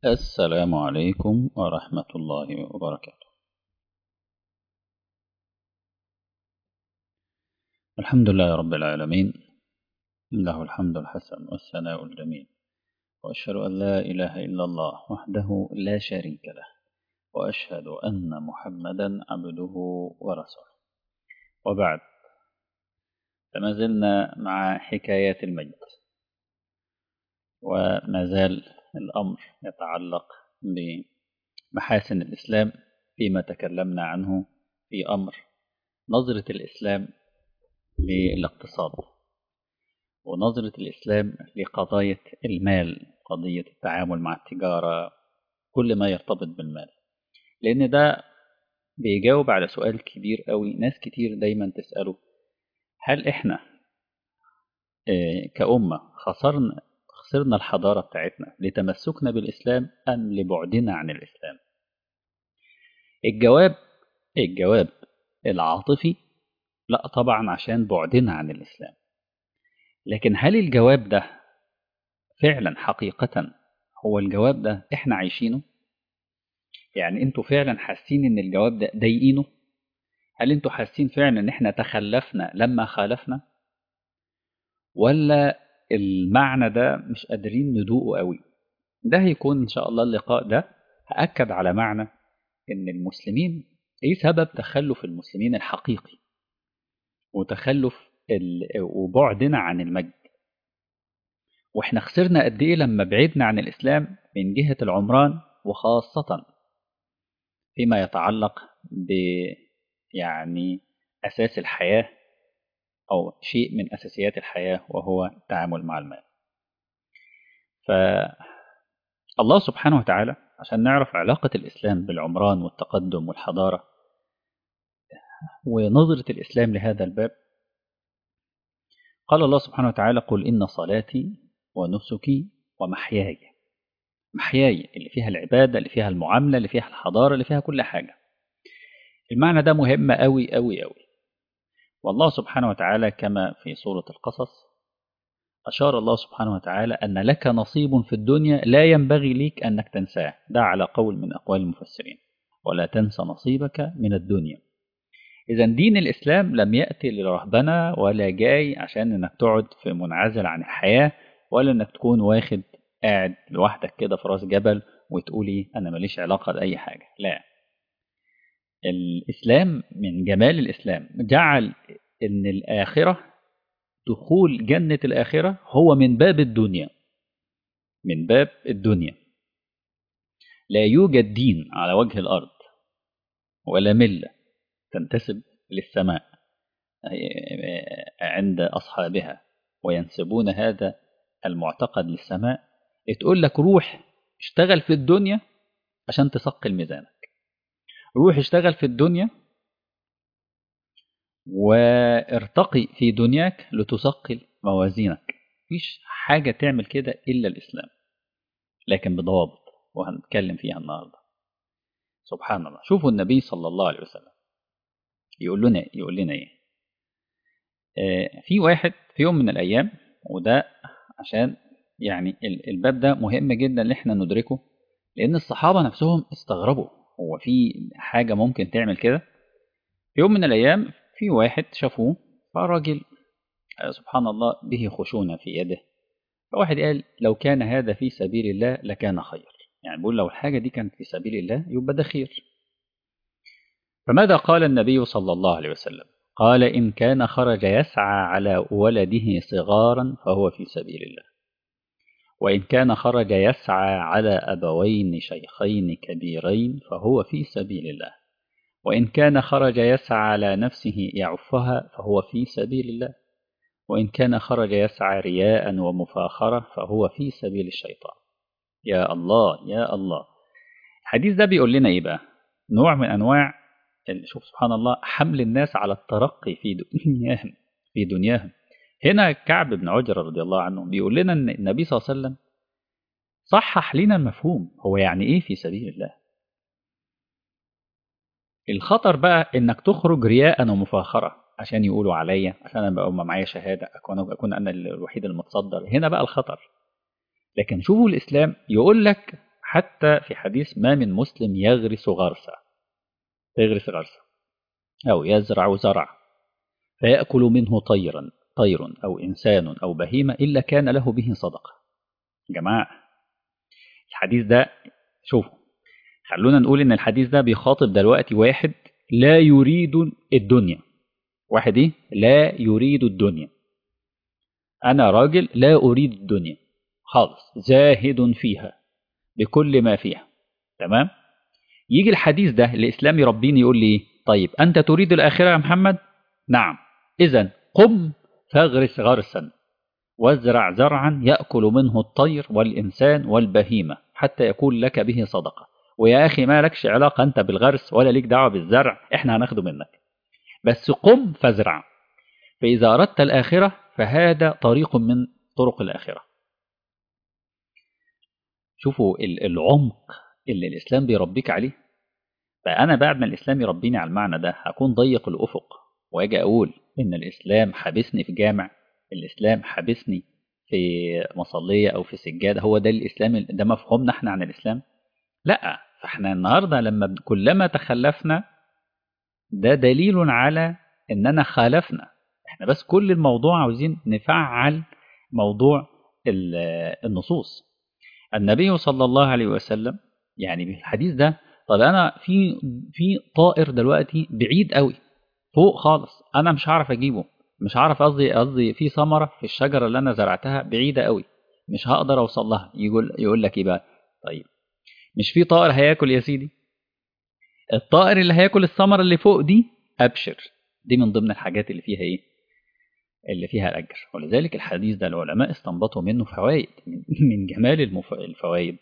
السلام عليكم ورحمة الله وبركاته. الحمد لله رب العالمين، له الحمد الحسن والثناء الجميل، وأشهد أن لا إله إلا الله وحده لا شريك له، وأشهد أن محمدا عبده ورسوله. وبعد، فما زلنا مع حكايات المجد، وما زال الأمر يتعلق بمحاسن الإسلام فيما تكلمنا عنه في أمر نظرة الإسلام للاقتصاد، ونظرة الإسلام لقضايا المال، قضية التعامل مع التجارة، كل ما يرتبط بالمال. لأن ده بيجاوب على سؤال كبير قوي ناس كتير دايما تسأله: هل إحنا كأمة خسرنا الحضارة بتاعتنا لتمسكنا بالإسلام أم لبعدنا عن الإسلام؟ الجواب العاطفي: لا طبعا، عشان بعدنا عن الإسلام. لكن هل الجواب ده فعلا حقيقة هو الجواب ده احنا عايشينه؟ يعني انتوا فعلا حاسين ان الجواب ده ضايقينه؟ هل انتوا حاسين فعلا ان احنا تخلفنا لما خالفنا، ولا المعنى ده مش قادرين ندوقه قوي؟ ده هيكون ان شاء الله اللقاء ده هأكد على معنى ان المسلمين ايه سبب تخلف المسلمين الحقيقي، وتخلف وبعدنا عن المجد، واحنا خسرنا قد ايه لما بعدنا عن الاسلام من جهة العمران، وخاصة فيما يتعلق ب يعني أساس الحياة أو شيء من أساسيات الحياة، وهو التعامل مع المال. فالله سبحانه وتعالى عشان نعرف علاقة الإسلام بالعمران والتقدم والحضارة ونظرة الإسلام لهذا الباب، قال الله سبحانه وتعالى: قل إن صلاتي ونسكي ومحياي. محياي اللي فيها العبادة، اللي فيها المعاملة، اللي فيها الحضارة، اللي فيها كل حاجة. المعنى ده مهم أوي أوي أوي. والله سبحانه وتعالى كما في سورة القصص أشار الله سبحانه وتعالى أن لك نصيب في الدنيا لا ينبغي ليك أنك تنساه، ده على قول من أقوال المفسرين: ولا تنس نصيبك من الدنيا. إذا دين الإسلام لم يأتي للرهبنة، ولا جاي عشان أنك تقعد في منعزل عن الحياة، ولا أنك تكون واخد قاعد لوحدك كده في راس جبل وتقولي أنا ماليش علاقة بأي حاجة. لا، الإسلام من جمال الإسلام جعل أن الآخرة، دخول جنة الآخرة هو من باب الدنيا. من باب الدنيا. لا يوجد دين على وجه الأرض ولا ملة تنتسب للسماء عند أصحابها وينسبون هذا المعتقد للسماء، تقول لك روح اشتغل في الدنيا عشان تثقل ميزانك، روح اشتغل في الدنيا وارتقي في دنياك لتثقل موازينك. مفيش حاجة تعمل كده إلا الإسلام، لكن بضوابط وهنتكلم فيها النهاردة. سبحان الله، شوفوا النبي صلى الله عليه وسلم يقول لنا ايه. في واحد في يوم من الايام، وده عشان يعني الباب ده مهم جدا ان احنا ندركه، لان الصحابة نفسهم استغربوا: هو في حاجة ممكن تعمل كده؟ في يوم من الايام في واحد شافوه، فراجل سبحان الله به خشونة في يده، فواحد قال: لو كان هذا في سبيل الله لكان خير. يعني بيقول لو الحاجة دي كانت في سبيل الله يبقى ده خير. فماذا قال النبي صلى الله عليه وسلم؟ قال: إن كان خرج يسعى على ولده صغارا فهو في سبيل الله، وإن كان خرج يسعى على أبوين شيخين كبيرين فهو في سبيل الله، وإن كان خرج يسعى على نفسه يعفها فهو في سبيل الله، وإن كان خرج يسعى رياء ومفاخرة فهو في سبيل الشيطان. يا الله يا الله. الحديث ده بيقول لنا إيه بقى؟ نوع من أنواع، شوف سبحان الله، حمل الناس على الترقي في دنياهم. هنا كعب بن عجرة رضي الله عنه بيقول لنا ان النبي صلى الله عليه وسلم صحح لنا المفهوم، هو يعني ايه في سبيل الله. الخطر بقى انك تخرج رياء ومفاخرة عشان يقولوا عليا، عشان انا بقى معايا شهادة، اكون انا الوحيد المتصدر. هنا بقى الخطر. لكن شوفوا الاسلام يقول لك حتى في حديث ما من مسلم يغرس غرسة أو يزرع زرع فيأكل منه طير أو إنسان أو بهيمة إلا كان له به صدقة. جماعة الحديث ده، شوفوا، خلونا نقول إن الحديث ده بيخاطب دلوقتي واحد لا يريد الدنيا. واحد إيه؟ لا يريد الدنيا. أنا راجل لا أريد الدنيا خالص، زاهد فيها بكل ما فيها. تمام؟ يجي الحديث ده الإسلام يربيني يقول لي إيه؟ طيب أنت تريد الآخرة يا محمد؟ نعم، إذن قم فاغرس غرسا وازرع زرعا يأكل منه الطير والإنسان والبهيمة حتى يكون لك به صدقة. ويا أخي ما لكش علاقة أنت بالغرس ولا ليك دعوة بالزرع، إحنا هناخده منك، بس قم فازرع. فإذا أردت الآخرة فهذا طريق من طرق الآخرة. شوفوا العمق اللي الإسلام بيربيك عليه. فأنا بعد ما الإسلام يربيني على المعنى ده هكون ضيق الأفق وأجي أقول إن الإسلام حابسني في جامع، الإسلام حابسني في مصلية أو في سجادة، هو ده الإسلام؟ ده مفهومنا إحنا عن الإسلام؟ لأ. فإحنا النهاردة لما كلما تخلفنا ده دليل على إننا خالفنا. إحنا بس كل الموضوع عاوزين نفعل موضوع النصوص. النبي صلى الله عليه وسلم يعني بالحديث ده، طب انا في طائر دلوقتي بعيد قوي فوق خالص، انا مش هعرف اجيبه، مش هعرف، قصدي في ثمره في الشجره اللي انا زرعتها بعيده قوي مش هقدر اوصل لها. يقول لك ايه بقى؟ طيب مش في طائر هياكل يا سيدي؟ الطائر اللي هياكل الثمره اللي فوق دي ابشر، دي من ضمن الحاجات اللي فيها ايه؟ اللي فيها الاجر. ولذلك الحديث ده العلماء استنبطوا منه فوائد. من جمال الفوائد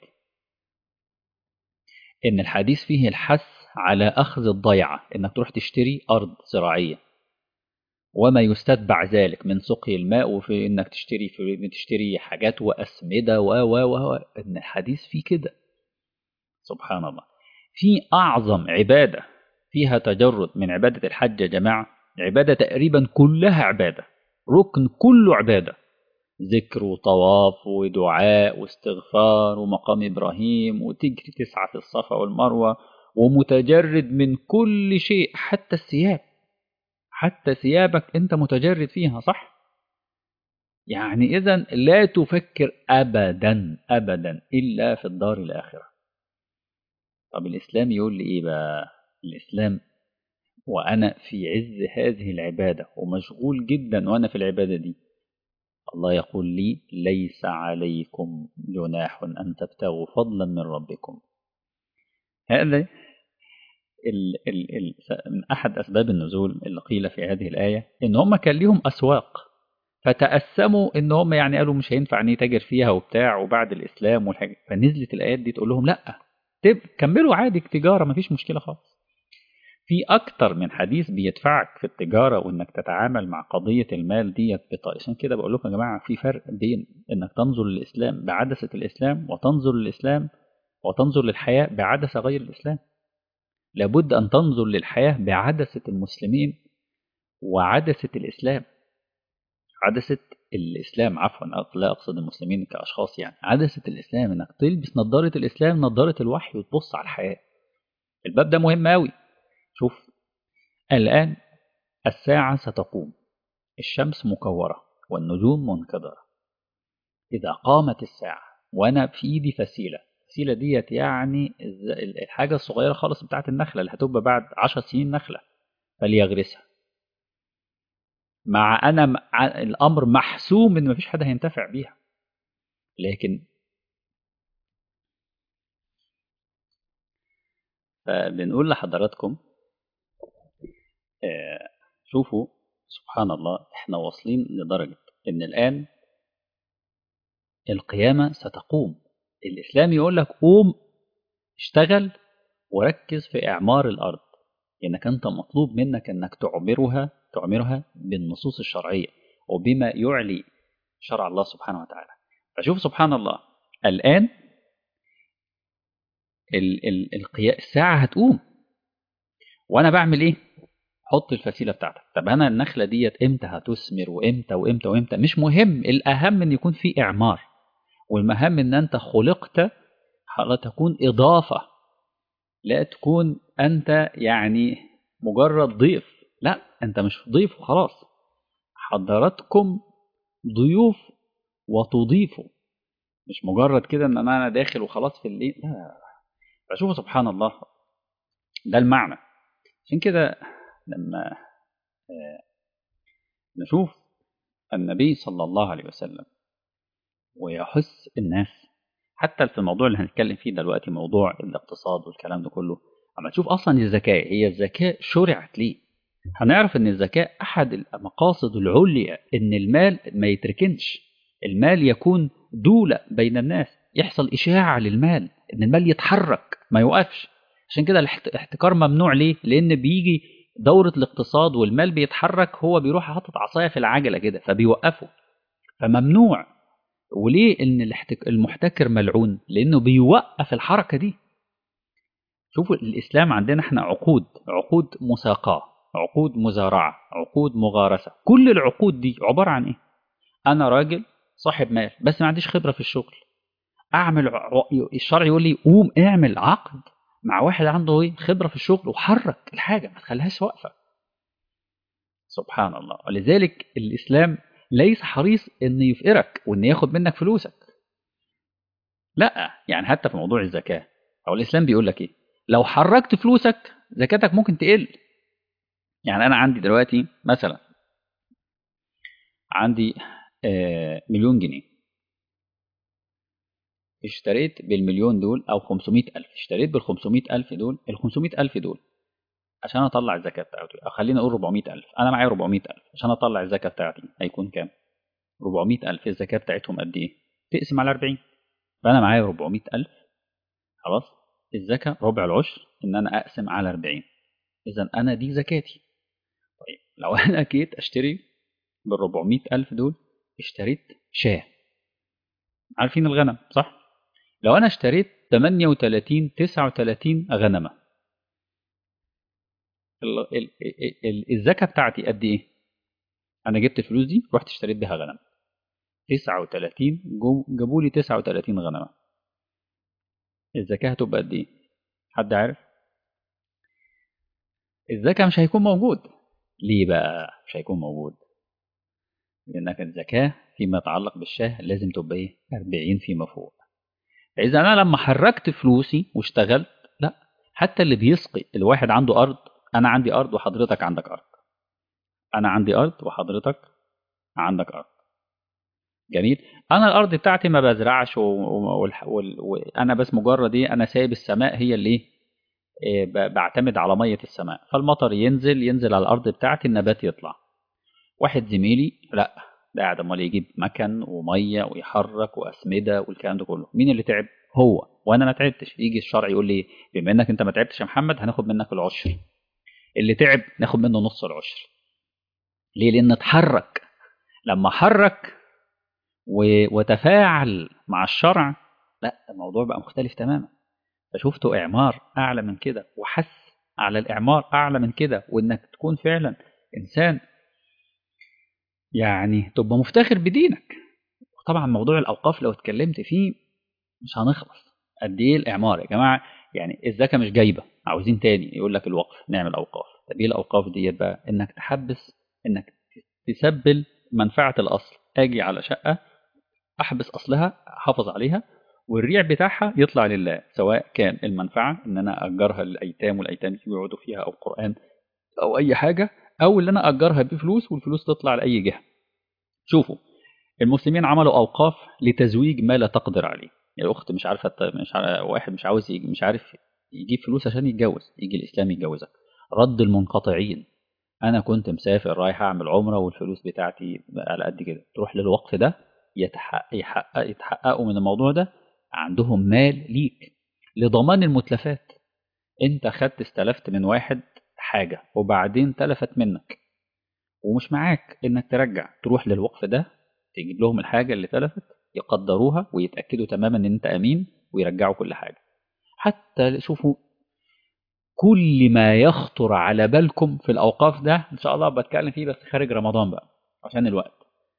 إن الحديث فيه الحث على أخذ الضيعة، إنك تروح تشتري أرض زراعية وما يستتبع ذلك من سقي الماء، وفي إنك تشتري حاجات وأسمدة إن الحديث فيه كده. سبحان الله. في أعظم عبادة فيها تجرد من عبادة الحج يا جماعة، عبادة تقريبا كلها عبادة، ركن كله عبادة، ذكر وطواف ودعاء واستغفار ومقام إبراهيم وتجري تسعى في الصفا والمروة ومتجرد من كل شيء، حتى الثياب، حتى ثيابك أنت متجرد فيها، صح؟ يعني إذا لا تفكر أبدا أبدا إلا في الدار الآخرة. طب الإسلام يقول لي إيه بقى؟ الإسلام وأنا في عز هذه العبادة ومشغول جدا وأنا في العبادة دي، الله يقول لي ليس عليكم جناح أن تبتغوا فضلا من ربكم. هذا من أحد أسباب النزول اللي قيل في هذه الآية إن هم كان ليهم أسواق فتأسموا إن هم يعني قالوا مش هينفع نتاجر فيها وبتاع وبعد الإسلام والحاجة، فنزلت الآيات دي تقول لهم لأ، كملوا عادي تجارة مفيش مشكلة خالص. في أكتر من حديث بيدفعك في التجارة وإنك تتعامل مع قضية المال ديت بطريقة. عشان كده بقول لكم يا جماعة في فرق بين إنك تنظر للإسلام بعدسة الإسلام وتنظر للإسلام وتنظر للحياة بعدسة غير الإسلام. لابد أن تنظر للحياة بعدسة المسلمين وعدسة الإسلام. عدسة الإسلام عفوا، لا أقصد المسلمين كأشخاص، يعني عدسة الإسلام إنك تلبس نظارة الإسلام، نظارة الوحي، وتبص على الحياة. الباب ده مهم أوي. شوف الآن الساعة ستقوم، الشمس مكورة والنجوم منكدرة. إذا قامت الساعة وأنا في إيدي فسيلة ديت يعني الحاجة الصغيرة خالص بتاعت النخلة اللي هتبقى بعد 10 سنين نخلة، فليغرسها. مع أنا الأمر محسوم إن مفيش حد هينتفع بيها، لكن فبنقول لحضراتكم شوفوا سبحان الله، احنا واصلين لدرجة ان الآن القيامة ستقوم. الإسلام يقول لك قوم اشتغل وركز في إعمار الأرض، إنك أنت مطلوب منك أنك تعمرها بالنصوص الشرعية وبما يعلي شرع الله سبحانه وتعالى. فشوف سبحان الله الآن الساعة هتقوم وأنا بعمل إيه؟ حط الفسيلة بتاعتك. طب أنا النخلة ديت إمتى هتثمر وإمتى مش مهم، الأهم إن يكون في إعمار، والمهم إن أنت خلقت سبحان الله تكون إضافة، لا تكون أنت يعني مجرد ضيف. لا، أنت مش ضيف وخلاص، حضراتكم ضيوف وتضيفوا، مش مجرد كده ان انا داخل وخلاص في الليل. لا، فشوفوا سبحان الله، ده المعنى. عشان كده لما نشوف النبي صلى الله عليه وسلم ويحث الناس، حتى في الموضوع اللي هنتكلم فيه دلوقتي، موضوع الاقتصاد والكلام ده كله، اما تشوف اصلا الزكاة، هي الزكاة شرعت ليه؟ هنعرف ان الزكاة احد المقاصد العليا ان المال ما يتركنش، المال يكون دولة بين الناس، يحصل إشاعة للمال، ان المال يتحرك ما يوقفش. عشان كده الاحتكار ممنوع ليه؟ لان بيجي دورة الاقتصاد والمال بيتحرك، هو بيروح حاطط عصاية في العجلة كده فبيوقفه، فممنوع. وليه ان المحتكر ملعون؟ لانه بيوقف الحركة دي. شوفوا الإسلام عندنا احنا عقود مساقاة، عقود مزارعة، عقود مغارسة، كل العقود دي عبارة عن ايه؟ انا راجل صاحب مال بس ما عنديش خبرة في الشغل، اعمل الشرع يقول لي قوم اعمل عقد مع واحد عنده ايه خبرة في الشغل وحرك الحاجة ما تخليهاش واقفة. سبحان الله. ولذلك الإسلام ليس حريص ان يفقرك وان ياخد منك فلوسك، لا. يعني حتى في موضوع الزكاة او الإسلام بيقول لك ايه؟ لو حركت فلوسك زكاتك ممكن تقل. يعني انا عندي دلوقتي مثلا عندي مليون جنيه، اشتريت بالمليون دول او 500,000، اشتريت بال 500,000 دول، ال 500,000 دول عشان اطلع الزكاه بتاعتي، او خلينا نقول 400,000، انا معايا 400,000 عشان اطلع الزكاه بتاعتي هيكون كام؟ 400,000 الزكاه بتاعتهم قد ايه؟ تقسم على 40، فانا معايا 400,000 خلاص، الزكاه ربع العشر ان انا اقسم على 40، اذا انا دي زكاتي. طيب لو انا جيت اشتري بال 400,000 دول، اشتريت شاه، عارفين الغنم صح؟ لو انا اشتريت 38 39 غنمه، الزكاه بتاعتي قد ايه؟ انا جبت الفلوس دي رحت اشتريت بيها غنم 39، جابوا لي 39 غنمه، الزكاه هتبقى قد ايه؟ حد عارف؟ الزكاه مش هيكون موجود. ليه بقى مش هيكون موجود؟ لانك الزكاه فيما يتعلق بالشاه لازم تبقى ايه؟ 40 فيما فوق. فاذا انا لما حركت فلوسي واشتغلت، لا، حتى اللي بيسقي، الواحد عنده ارض، انا عندي ارض وحضرتك عندك ارض، انا عندي ارض وحضرتك عندك ارض، جميل. انا الارض بتاعتي ما بزرعش وانا بس مجرد ايه، انا سايب السماء هي اللي بعتمد على ميه السماء، فالمطر ينزل على الارض بتاعتي النبات يطلع. واحد زميلي لا، ده قاعد امال يجيب مكن وميه ويحرك واسمده والكلام ده كله، مين اللي تعب؟ هو. وانا ما تعبتش، يجي الشرع يقول لي بما انك انت ما تعبتش يا محمد هناخد منك العشر، اللي تعب ناخد منه نص العشر. ليه؟ لان اتحرك، لما حرك وتفاعل مع الشرع، لا الموضوع بقى مختلف تماما. فشفتوا إعمار أعلى من كده، وحث على الإعمار أعلى من كده، وإنك تكون فعلا إنسان يعني تبقى مفتخر بدينك. وطبعا موضوع الأوقاف لو اتكلمت فيه مش هنخلص. قد إيه الإعمار يا جماعة؟ يعني الزكاة مش جايبة، عاوزين تاني يقول لك الوقف، نعمل أوقاف. طب إيه الأوقاف ديت بقى؟ إنك تحبس، إنك تسبل منفعة الأصل، أجي على شقة احبس اصلها احافظ عليها، والريع بتاعها يطلع لله، سواء كان المنفعه ان انا اجرها للايتام والايتام يقعدوا فيها، او قران او اي حاجه، او اللي انا اجرها بفلوس والفلوس تطلع لاي جهه. شوفوا المسلمين عملوا اوقاف لتزويج ما لا تقدر عليه. الاخت مش عارفه، مش عارف واحد مش عاوز مش عارف يجيب فلوس عشان يتجوز، يجي الاسلام يتجوزك. رد المنقطعين، انا كنت مسافر رايح اعمل عمره والفلوس بتاعتي على قد كده، تروح للوقف ده، يتحققوا من الموضوع ده، عندهم مال ليك لضمان المتلفات. انت خدت استلفت من واحد حاجه وبعدين تلفت منك ومش معاك انك ترجع، تروح للوقف ده تجيب لهم الحاجه اللي تلفت، يقدروها ويتاكدوا تماما ان انت امين ويرجعوا كل حاجه. حتى شوفوا كل ما يخطر على بالكم في الأوقاف ده إن شاء الله بتكلم فيه بس خارج رمضان بقى عشان الوقت،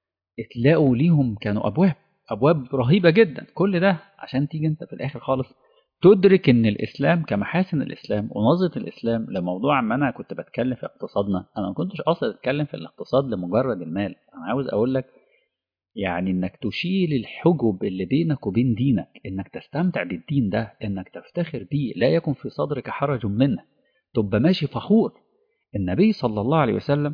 تلاقوا ليهم كانوا أبواب رهيبة جدا. كل ده عشان تيجي أنت في الآخر خالص تدرك ان الاسلام كمحاسن الاسلام ونظره الاسلام لموضوع. ما انا كنت بتكلم في اقتصادنا، انا ما كنتش اصلا اتكلم في الاقتصاد لمجرد المال. انا عاوز اقول لك يعني انك تشيل الحجب اللي بينك وبين دينك، انك تستمتع بالدين ده، انك تفتخر بيه، لا يكن في صدرك حرج منه، تبقى ماشي فخور. النبي صلى الله عليه وسلم،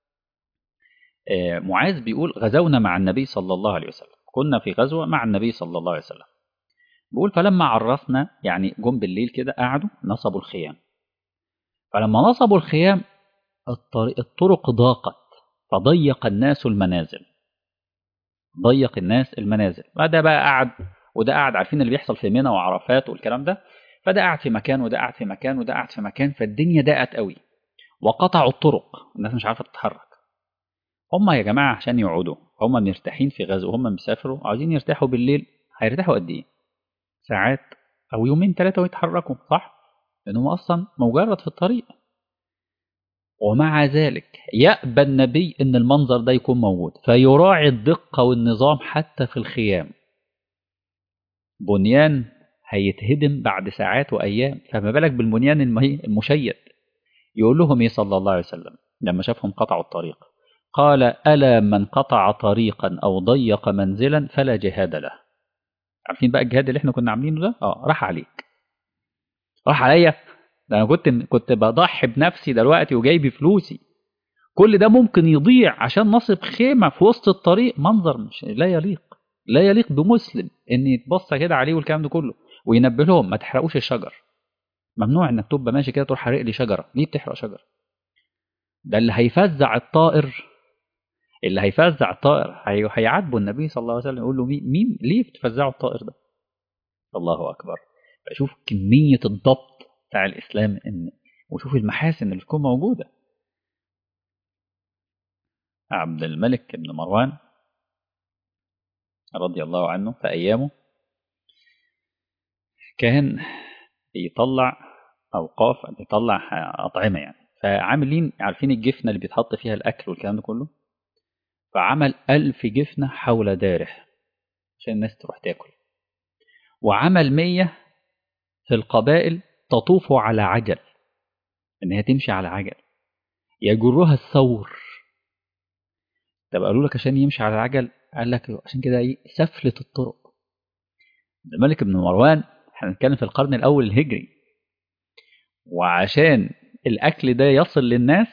معاذ بيقول غزونا مع النبي صلى الله عليه وسلم، كنا في غزوة مع النبي صلى الله عليه وسلم. بيقول فلما عرفنا، يعني جم بالليل كده قعدوا نصبوا الخيام. فلما نصبوا الخيام الطرق ضاقت، فضيق الناس المنازل، ضيق الناس المنازل. فده بقى قعد وده قعد، عارفين اللي بيحصل في منى وعرفات والكلام ده. فده قعد في مكان وده قعد في مكان وده قعد في مكان، فالدنيا ضاقت قوي وقطعوا الطرق، الناس مش عارفة تتحرك. هم يا جماعة عشان يقعدوا، هم مرتاحين في غزو، هم مسافروا عاوزين يرتاحوا بالليل، هيرتاحوا قد ايه؟ ساعات او يومين ثلاثة ويتحركوا، صح؟ لانهم اصلا مجرد في الطريق. ومع ذلك يأبى النبي ان المنظر ده يكون موجود، فيراعي الدقة والنظام حتى في الخيام. بنيان هيتهدم بعد ساعات وايام، فما بالك بالبنيان المشيد. يقول لهم ايه صلى الله عليه وسلم لما شافهم قطعوا الطريق؟ قال ألا من قطع طريقا أو ضيق منزلا فلا جهاد له. عارفين بقى الجهاد اللي احنا كنا عاملينه ده؟ راح عليك، راح عليا. ده انا كنت بضحي بنفسي دلوقتي وجايبي فلوسي، كل ده ممكن يضيع عشان نصب خيمة في وسط الطريق. منظر مش لا يليق، لا يليق بمسلم ان يتبص كده عليه والكلام ده كله. وينبه لهم ما تحرقوش الشجر، ممنوع انك تبقى ماشي كده تروح حرق لي شجرة. ليه بتحرق شجر؟ ده اللي هيفزع الطائر، اللي هيفزع الطائر هيعاتبه النبي صلى الله عليه وسلم، يقول له مين ليه بتفزعوا الطائر ده؟ الله اكبر. فشوف كمية الضبط بتاع الاسلام، ان وشوف المحاسن اللي تكون موجودة. عبد الملك بن مروان رضي الله عنه في ايامه كان بيطلع اوقاف، بيطلع اطعمة يعني. فعاملين عارفين الجفنة اللي بيتحط فيها الاكل والكلام ده كله، فعمل 1000 جفنة حول داره عشان الناس تروح تاكل. وعمل 100 في القبائل تطوف على عجل، ان هي تمشي على عجل يجرها الثور. طب قالوا لك عشان يمشي على العجل، قال لك عشان كده ايه؟ سفلة الطرق. الملك بن مروان احنا بنتكلم في القرن الاول الهجري، وعشان الاكل ده يصل للناس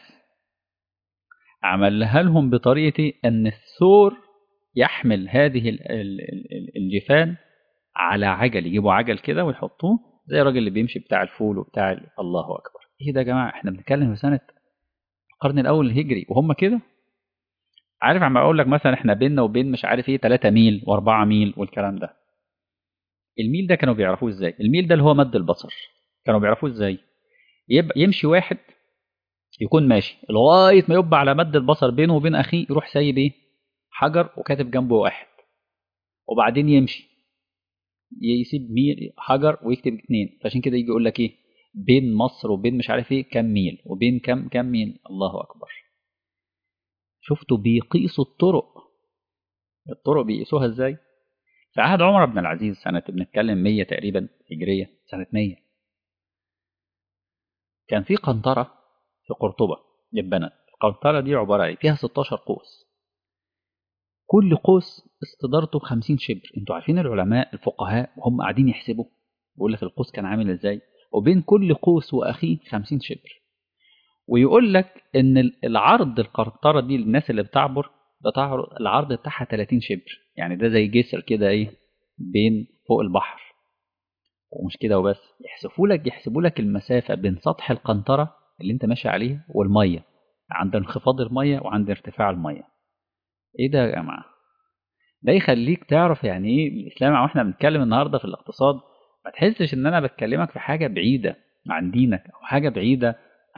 عملها لهم بطريقه ان الثور يحمل هذه الجفان على عجل، يجيبوا عجل كده ويحطوه زي الراجل اللي بيمشي بتاع الفول وبتاع الله اكبر. ايه ده يا جماعه؟ احنا بنتكلم في سنه القرن الاول الهجري وهم كده. عارف عم اقول لك مثلا احنا بيننا وبين مش عارف ايه 3 ميل و4 ميل والكلام ده. الميل ده كانوا بيعرفوه ازاي؟ الميل ده اللي هو مد البصر، كانوا بيعرفوه ازاي؟ يبقى يمشي واحد، يكون ماشي لغايه ما يبقى على مد البصر بينه وبين اخيه، يروح سايب ايه؟ حجر وكاتب جنبه واحد، وبعدين يمشي يسيب ميل حجر ويكتب 2. فعشان كده يجي يقول لك ايه؟ بين مصر وبين مش عارف ايه كام ميل، وبين كام ميل. الله اكبر. شفتوا بيقيسوا الطرق بيقيسوها ازاي؟ في عهد عمر بن العزيز سنة بنتكلم 100 تقريبا هجرية، سنة 100 كان في قنطرة في قرطبة اتبنت. القنطرة دي عبارة عن فيها 16 قوس، كل قوس استدارته 50 شبر. انتوا عارفين العلماء الفقهاء وهم قاعدين يحسبوا، بيقول لك القوس كان عامل ازاي، وبين كل قوس واخيه 50 شبر. ويقول لك ان العرض القنطرة دي للناس اللي بتعبر العرض بتاعها 30 شبر، يعني ده زي جسر كده ايه بين فوق البحر. ومش كده وبس، يحسبوا لك المسافة بين سطح القنطرة اللي انت ماشي عليه والمية، عند انخفاض المية وعند ارتفاع المية. ايه ده يا جماعة؟ ده يخليك تعرف يعني ايه الاسلام. واحنا بنتكلم النهاردة في الاقتصاد، ما تحسش ان انا بكلمك في حاجة بعيدة عن دينك او حاجة بعيدة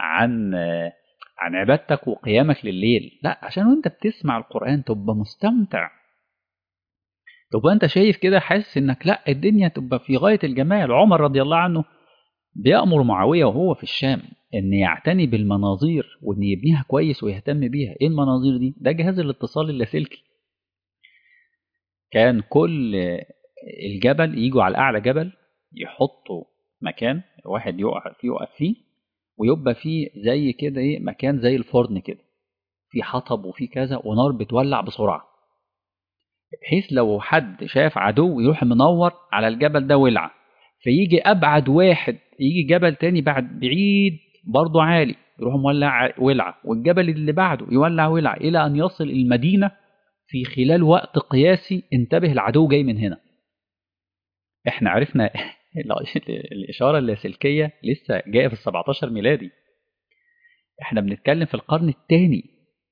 عن عبادتك وقيامك لليل. لا، عشان وانت بتسمع القرآن تبقى مستمتع، تبقى انت شايف كده حاسس انك لا الدنيا تبقى في غاية الجمال. عمر رضي الله عنه بيأمر معاوية وهو في الشام ان يعتني بالمناظير وان يبنيها كويس ويهتم بيها. ايه المناظير دي؟ ده جهاز الاتصال اللاسلكي. كان كل الجبل يجوا على اعلى جبل يحطوا مكان واحد يقف فيه، ويبقى فيه زي كده ايه، مكان زي الفرن كده، في حطب وفي كذا ونار بتولع بسرعة، بحيث لو حد شاف عدو يروح منور على الجبل ده ولع، فيجي أبعد واحد، يجي جبل تاني بعيد برضه عالي، يروح مولع ولعة، والجبل اللي بعده يولع ولعة، إلى أن يصل المدينة في خلال وقت قياسي. انتبه، العدو جاي من هنا. احنا عرفنا الإشارة اللاسلكية لسه جاية في ال17 ميلادي، احنا بنتكلم في القرن الثاني،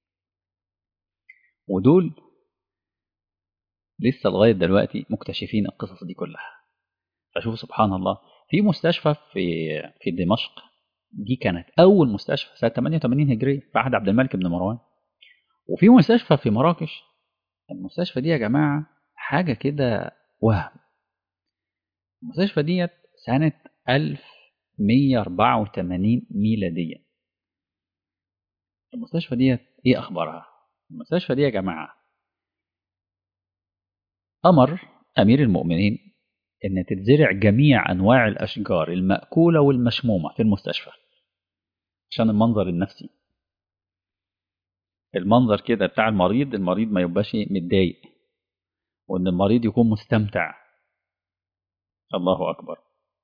ودول لسه لغاية دلوقتي مكتشفين القصص دي كلها. فشوف سبحان الله، في مستشفى في دمشق، دي كانت أول مستشفى سنة 88 هجرية في عهد عبد الملك بن مروان. وفي مستشفى في مراكش، المستشفى دي يا جماعة حاجة كده وهم. المستشفى دي سنة 1184 ميلادية. المستشفى دي ايه أخبارها؟ المستشفى دي يا جماعة أمر أمير المؤمنين إن تتزرع جميع أنواع الأشجار المأكولة والمشمومة في المستشفى، عشان المنظر النفسي، المنظر كده بتاع المريض ما يبقاش متضايق، وإن المريض يكون مستمتع. الله أكبر.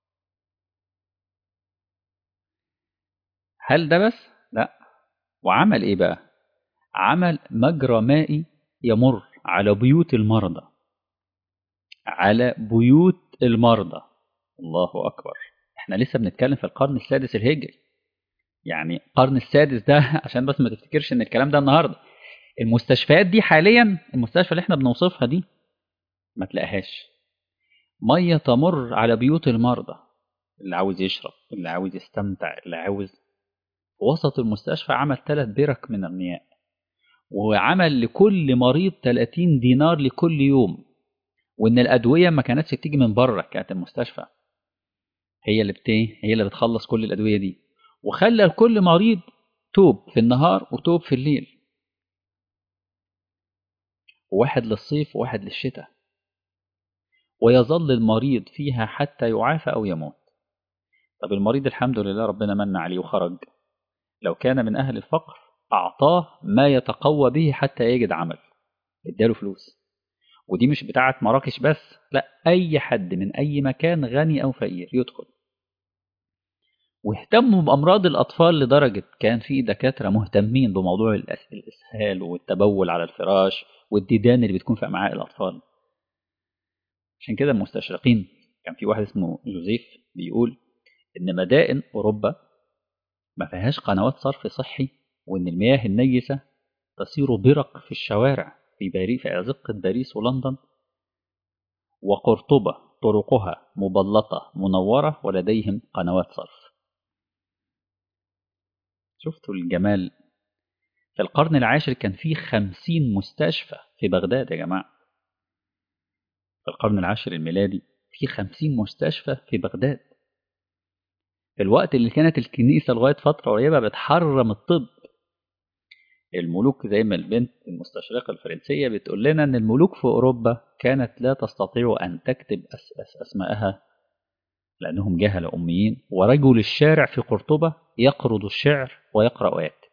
هل ده بس؟ لا. وعمل إيه بقى؟ عمل مجرى مائي يمر على بيوت المرضى، على بيوت المرضى. الله أكبر. احنا لسه بنتكلم في القرن السادس الهجري، يعني القرن السادس ده عشان بس ما تفتكرش ان الكلام ده النهارده. المستشفيات دي حاليا، المستشفى اللي احنا بنوصفها دي ما تلاقيهاش. ميه تمر على بيوت المرضى، اللي عاوز يشرب، اللي عاوز يستمتع، اللي عاوز. وسط المستشفى عمل 3 برك من المياه، وعمل لكل مريض 30 دينار لكل يوم. وان الادويه ما كانتش بتيجي من بره، كانت المستشفى هي اللي بتخلص كل الادويه دي. وخلى لكل مريض توب في النهار وتوب في الليل، وواحد للصيف وواحد للشتاء، ويظل المريض فيها حتى يعافى أو يموت. طب المريض الحمد لله ربنا من عليه وخرج، لو كان من أهل الفقر أعطاه ما يتقوى به حتى يجد عمل، اداله فلوس. ودي مش بتاعة مراكش بس، لا، أي حد من أي مكان غني أو فقير يدخل. واهتموا بأمراض الأطفال لدرجة كان في دكاترة مهتمين بموضوع الإسهال والتبول على الفراش والديدان اللي بتكون في أمعاء الأطفال. عشان كده المستشرقين، كان في واحد اسمه جوزيف بيقول إن مدائن أوروبا ما فيهاش قنوات صرف صحي، وإن المياه النيسة تصير برق في الشوارع في باريس، في أزقة باريس ولندن وقرطبة، طرقها مبلطة منورة ولديهم قنوات صرف. شفتوا الجمال؟ في القرن العاشر كان في 50 مستشفى في بغداد يا جماعة. في القرن العاشر الميلادي في 50 مستشفى في بغداد، في الوقت اللي كانت الكنيسة لغاية فترة قريبة بتحرم الطب. الملوك زي ما البنت المستشرقة الفرنسية بتقول لنا إن الملوك في أوروبا كانت لا تستطيع أن تكتب أسماءها لأنهم جهلة أميين، ورجل الشارع في قرطبة يقرض الشعر ويقرأ ويكتب.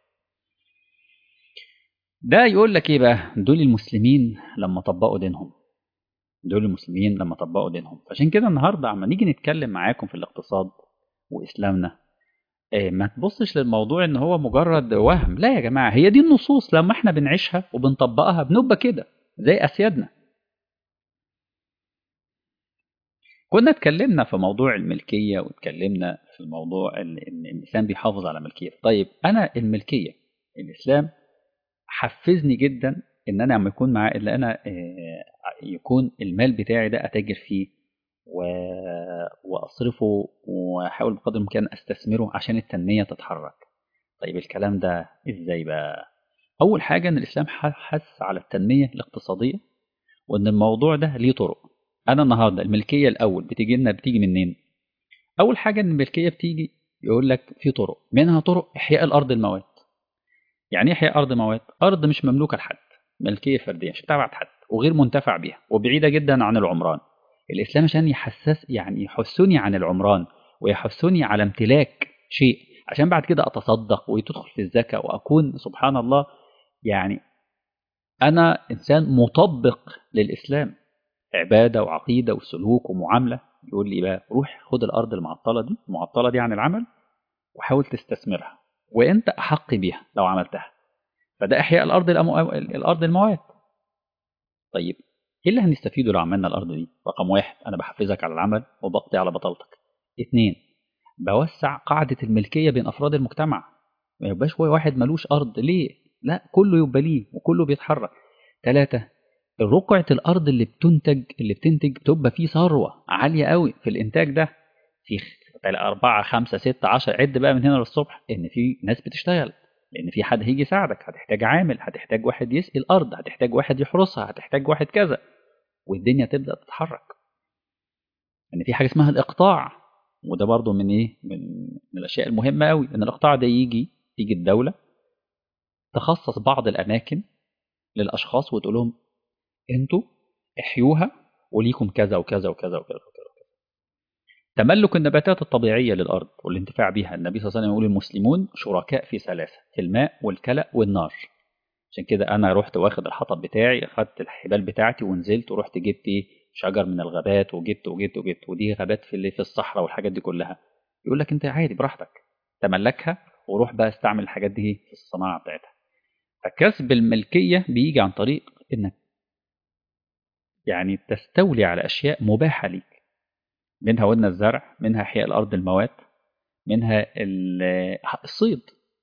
ده يقول لك إيه بقى؟ دول المسلمين لما طبقوا دينهم، دول المسلمين لما طبقوا دينهم. فعشان كده النهاردة عما نيجي نتكلم معاكم في الاقتصاد وإسلامنا، ما تبصش للموضوع ان هو مجرد وهم. لا يا جماعة، هي دي النصوص، لما احنا بنعيشها وبنطبقها بنبقى كده زي اسيادنا. كنا اتكلمنا في موضوع الملكية، واتكلمنا في الموضوع ان الانسان بيحافظ على ملكيته. طيب انا الملكية، الاسلام حفزني جدا ان انا لما يكون معايا الا انا يكون المال بتاعي ده اتاجر فيه واصرفه، واحاول بقدر الامكان استثمره عشان التنمية تتحرك. طيب الكلام ده ازاي بقى؟ أول حاجة إن الإسلام حث على التنمية الاقتصادية، وإن الموضوع ده ليه طرق. أنا النهاردة الملكية الأول بتيجي منين؟ أول حاجة إن الملكية بتيجي يقول لك في طرق، منها طرق إحياء الأرض الموات. يعني إيه إحياء أرض موات؟ أرض مش مملوكة لحد، ملكية فردية مش تبع حد، وغير منتفع بيها، وبعيدة جدا عن العمران. الإسلام عشان يحثني عن العمران، ويحثني على امتلاك شيء، عشان بعد كده أتصدق وتدخل في الزكاة وأكون سبحان الله يعني أنا إنسان مطبق للإسلام، عبادة وعقيدة وسلوك ومعاملة. يقول لي بقى روح خد الأرض المعطلة دي عن العمل، وحاول تستثمرها، وأنت أحق بيها لو عملتها. فده إحياء الأرض الموات. طيب إيه اللي هنستفيده لو عملنا الأرض دي؟ رقم واحد، أنا بحفزك على العمل وبقضي على بطالتك. اتنين، بوسع قاعدة الملكية بين أفراد المجتمع، ما يبقاش هو واحد ملوش أرض ليه، لا كله يبقى ليه وكله بيتحرك. ثلاثة، رقعة الأرض اللي بتنتج بتبقى فيه ثروة عالية قوي في الإنتاج ده، في 4 5 6 10 عد بقى من هنا للصبح، إن في ناس بتشتغل، لأن في حد هيجي يساعدك، هتحتاج عامل، هتحتاج واحد يسقي الأرض، هتحتاج واحد يحرسها، هتحتاج واحد كذا، والدنيا تبدأ تتحرك. إن في حاجة اسمها الإقطاع، وده برضو من إيه، من الأشياء المهمة قوي، إن الإقطاع ده تيجي الدولة تخصص بعض الأماكن للأشخاص وتقول لهم أنتوا احيوها وليكم كذا وكذا وكذا وكذا وكذا. تملك النباتات الطبيعية للأرض والانتفاع بها، النبي صلى الله عليه وسلم يقول المسلمون شركاء في ثلاثة، في الماء والكلأ والنار. عشان كده أنا رحت واخد الحطب بتاعي، أخدت الحبال بتاعتي ونزلت ورحت جبت شجر من الغابات، وجبت ودي غابات في الصحراء والحاجات دي كلها. يقول لك أنت عادي براحتك تملكها، وروح بقى استعمل الحاجات دي في الصناعة بتاعتها. فكسب الملكية بيجي عن طريق إنك تستولي على أشياء مباحة ليك، منها قلنا الزرع، منها إحياء الأرض الموات، منها الصيد.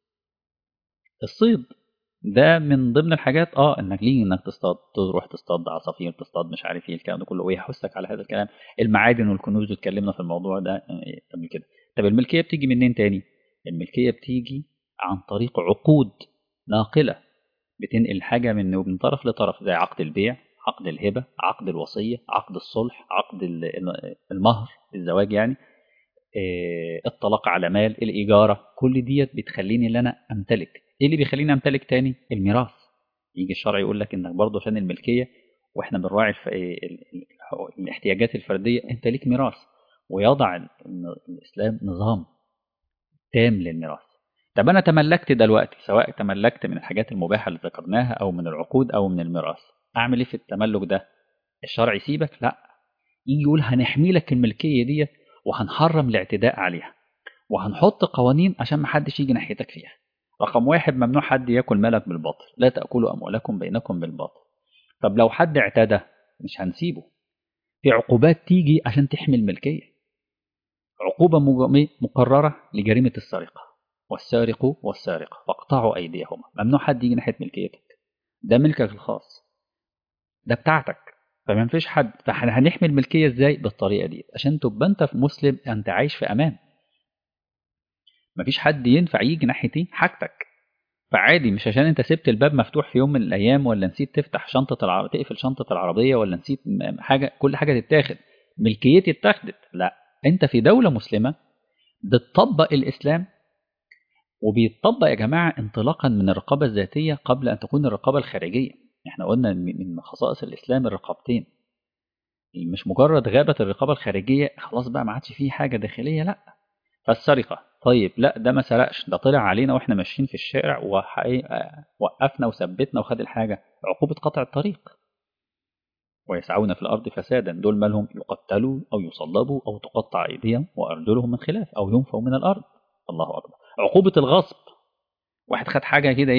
الصيد ده من ضمن الحاجات انك تصطاد، تروح تصطاد عصافير، تصطاد مش عارف ايه الكلام ده كله، ويحثك على هذا الكلام. المعادن والكنوز اتكلمنا في الموضوع ده قبل كده. طب الملكيه بتيجي منين تاني؟ الملكيه بتيجي عن طريق عقود ناقله، بتنقل الحاجه من طرف لطرف، زي عقد البيع، عقد الهبه، عقد الوصيه، عقد الصلح، عقد المهر، الزواج يعني، الطلاق على مال، الإجارة، كل ديت بتخليني ان انا امتلك. ايه اللي بيخليني امتلك تاني؟ الميراث. يجي الشرع يقول لك انك برضه عشان الملكية واحنا بنراعي الاحتياجات الفردية، انت ليك ميراث، ويضع الاسلام نظام تام للميراث. طب انا تملكت دلوقتي، سواء تملكت من الحاجات المباحة اللي ذكرناها او من العقود او من الميراث، اعمل ايه في التملك ده؟ الشرع يسيبك؟ لا، يجي يقول هنحمي لك الملكية ديت، وهنحرم الاعتداء عليها، وهنحط قوانين عشان ما حدش يجي ناحيتك فيها. رقم واحد، ممنوع حد ياكل مالك بالباطل، لا تأكلوا أموالكم بينكم بالباطل. طب لو حد اعتدى مش هنسيبه، في عقوبات تيجي عشان تحمي الملكية. عقوبة مقررة لجريمة السرقة، والسارق والسارقة فاقطعوا أيديهما، ممنوع حد يجي ناحية ملكيتك، ده ملكك الخاص، ده بتاعتك، فما فيش حد. فاحنا هنحمي الملكية ازاي؟ بالطريقة دي، عشان تبقى انت في مسلم، انت عايش في امان، مفيش حد ينفع يجي ناحيتي حاجتك. فعادي، مش عشان انت سبت الباب مفتوح في يوم من الايام، ولا نسيت تفتح تقفل شنطة العربية، ولا نسيت حاجة، كل حاجة تتاخد، ملكيتي اتاخدت. لا، انت في دولة مسلمة بتطبق الاسلام، وبيتطبق يا جماعة انطلاقا من الرقابة الذاتية قبل ان تكون الرقابة الخارجية. احنا قلنا من خصائص الاسلام الرقابتين، مش مجرد غابة الرقابة الخارجية خلاص بقى ما عادش فيه حاجة داخلية، لا. فالسرقة، طيب لا ده ما سرقش، ده طلع علينا واحنا ماشيين في الشارع وقفنا وثبتنا وخد الحاجة، عقوبة قطع الطريق. ويسعون في الأرض فسادا، دول مالهم؟ يقتلوا أو يصلبوا أو تقطع أيديهم وأرجلهم من خلاف أو ينفوا من الأرض. الله أكبر. عقوبة الغصب، واحد خد حاجة كده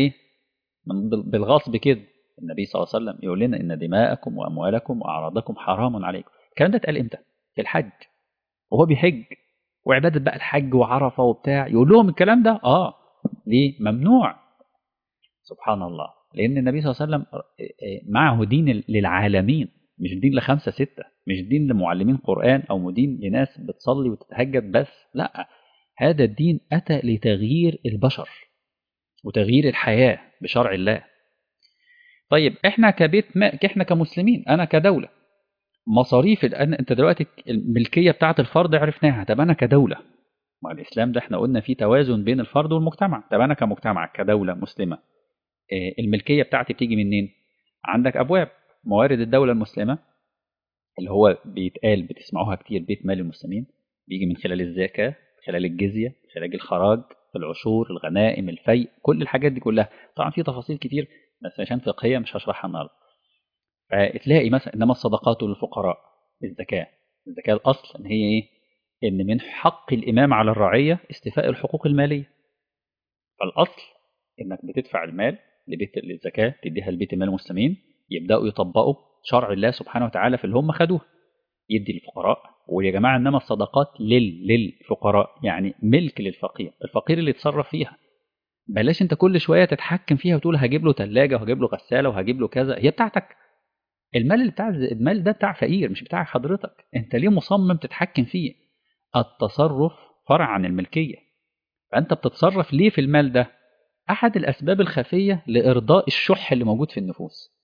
بالغصب كده، النبي صلى الله عليه وسلم يقول لنا إن دماءكم وأموالكم وأعراضكم حرام عليكم. الكلام ده اتقال إمتى؟ في الحج، وهو بيحج وعبادة بقى الحج وعرفة وبتاع، يقول لهم الكلام ده. ليه ممنوع؟ سبحان الله، لأن النبي صلى الله عليه وسلم معه دين للعالمين، مش دين لخمسة ستة، مش دين لمعلمين قرآن أو دين لناس بتصلي وتتهجد بس، لا، هذا الدين أتى لتغيير البشر وتغيير الحياة بشرع الله. طيب احنا احنا كمسلمين، انا كدولة، مصاريف انت دلوقتي الملكية بتاعت الفرد عرفناها، طب انا كدولة، مع الإسلام ده احنا قلنا فيه توازن بين الفرد والمجتمع. طب أنا كمجتمع كدولة مسلمة، الملكية بتاعتي بتيجي منين؟ عندك أبواب موارد الدولة المسلمة، اللي هو بيتقال بتسمعوها كتير بيت مال المسلمين، بيجي من خلال الزكاة، من خلال الجزية، من خلال الخراج، العشور، الغنائم، الفيء، كل الحاجات دي كلها. طبعا في تفاصيل كتير بس عشان فقهية مش هشرحها النهارده. فتلاقي مثلا انما الصدقات للفقراء، الزكاة. الزكاة الاصل ان هي ايه؟ ان من حق الامام على الرعية استيفاء الحقوق المالية. فالاصل انك بتدفع المال لبيت للزكاة، تديها لبيت المال المسلمين، يبداوا يطبقوا شرع الله سبحانه وتعالى في اللي هم خدوه، يدي للفقراء. ويا جماعه انما الصدقات للفقراء، يعني ملك للفقير، الفقير اللي يتصرف فيها. بلاش انت كل شويه تتحكم فيها وتقول هجيب له ثلاجه وهجيب له غساله وهجيب له كذا، هي بتاعتك. المال اللي بتاع المال ده بتاع فقير مش بتاع حضرتك، انت ليه مصمم تتحكم فيه؟ التصرف فرع عن الملكيه. فانت بتتصرف ليه في المال ده؟ احد الاسباب الخفيه لارضاء الشح اللي موجود في النفوس